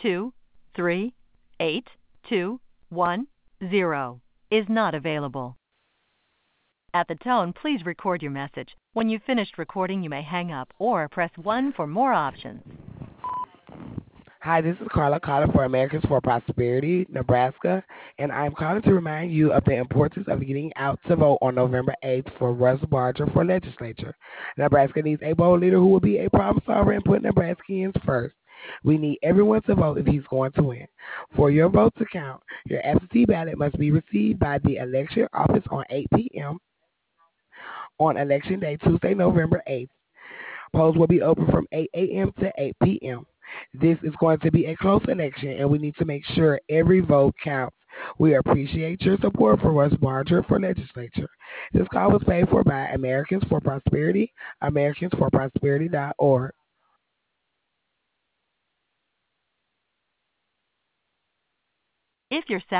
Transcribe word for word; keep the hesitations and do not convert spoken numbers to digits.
two three eight two one zero is not available. At the tone, please record your message. When you've finished recording, you may hang up or press one for more options. Hi, this is Carla calling for Americans for Prosperity, Nebraska, and I'm calling to remind you of the importance of getting out to vote on November eighth for Russ Barger for legislature. Nebraska needs a bold leader who will be a problem solver and put Nebraskans first. We need everyone to vote if he's going to win. For your vote to count, your absentee ballot must be received by the election office on eight p.m. on Election Day, Tuesday, November eighth. Polls will be open from eight a.m. to eight p.m. This is going to be a close election, and we need to make sure every vote counts. We appreciate your support for Russ Barger for legislature. This call was paid for by Americans for Prosperity, Americans for Prosperity dot org. If you're